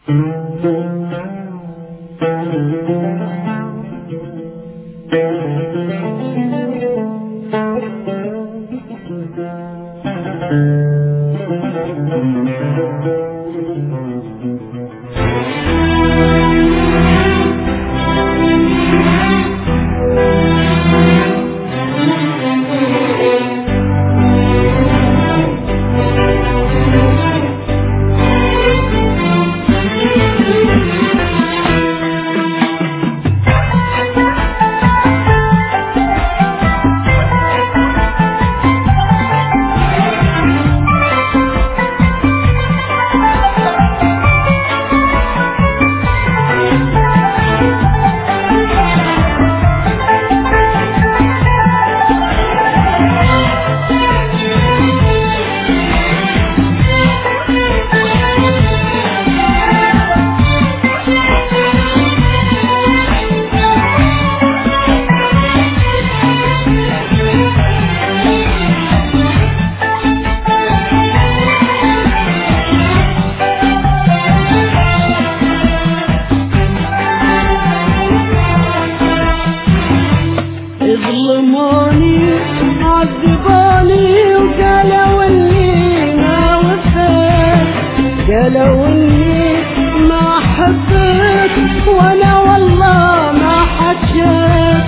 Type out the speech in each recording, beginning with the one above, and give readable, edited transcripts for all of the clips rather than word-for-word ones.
لو اني ما حبيت وانا والله ما حجيت،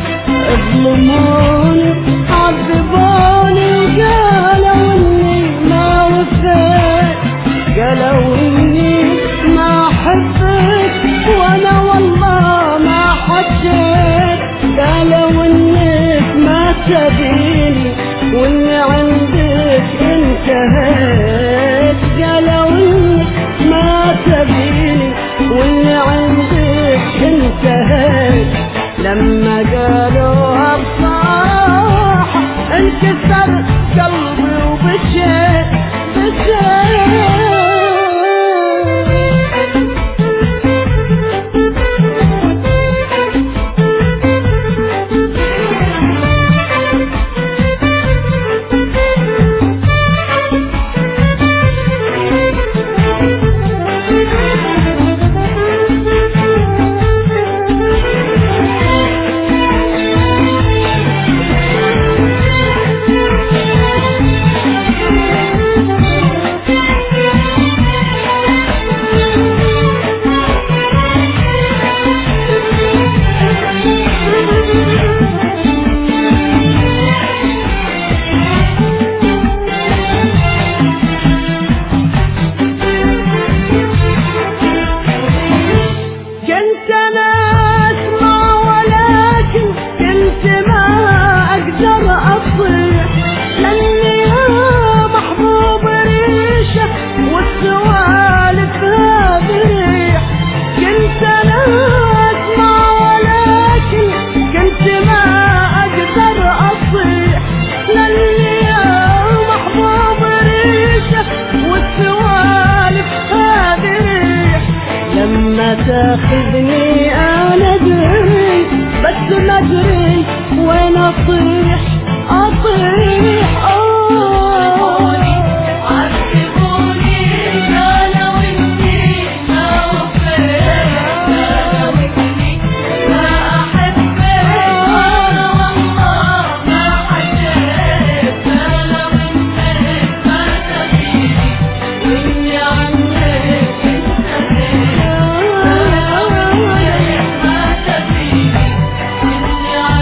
ظلموني عذبوني وقالوا اني ما وفيت، قالوا اني ما حبيت وانا والله ما حجيت، قالوا انك ما تبيني واني عندك انتهيت، قالوا انك ما تبيني واني عندك انتهيت، لما قالوا بصراحة انكسر قلبي وبكيت بكيت. تاخذني انا ادري بس ما ادري وين اطيح اطيح. عذبوني قالوا اني ما وفيت، قالوا اني ما احبك وانا والله ما حجيت، قالوا انك ما تبيني واني عنك انتهيت،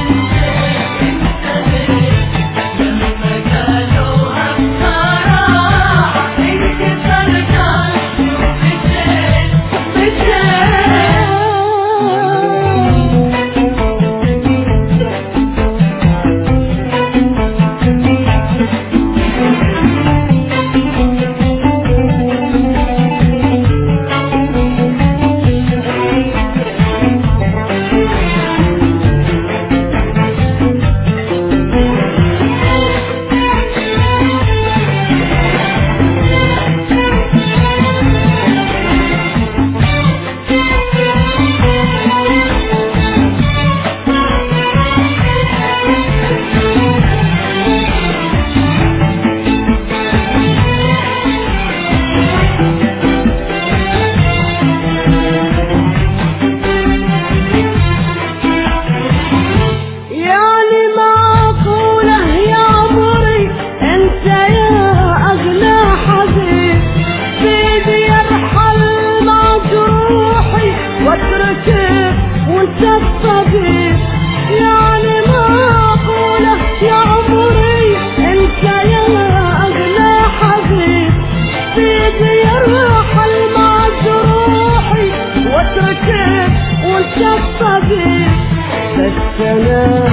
وانت الطبيب، يعني معقولة يا عمري انت يا اغلى حبيب، بيدي يرحل مع جروحي واتركك وانت الطبيب، بس انا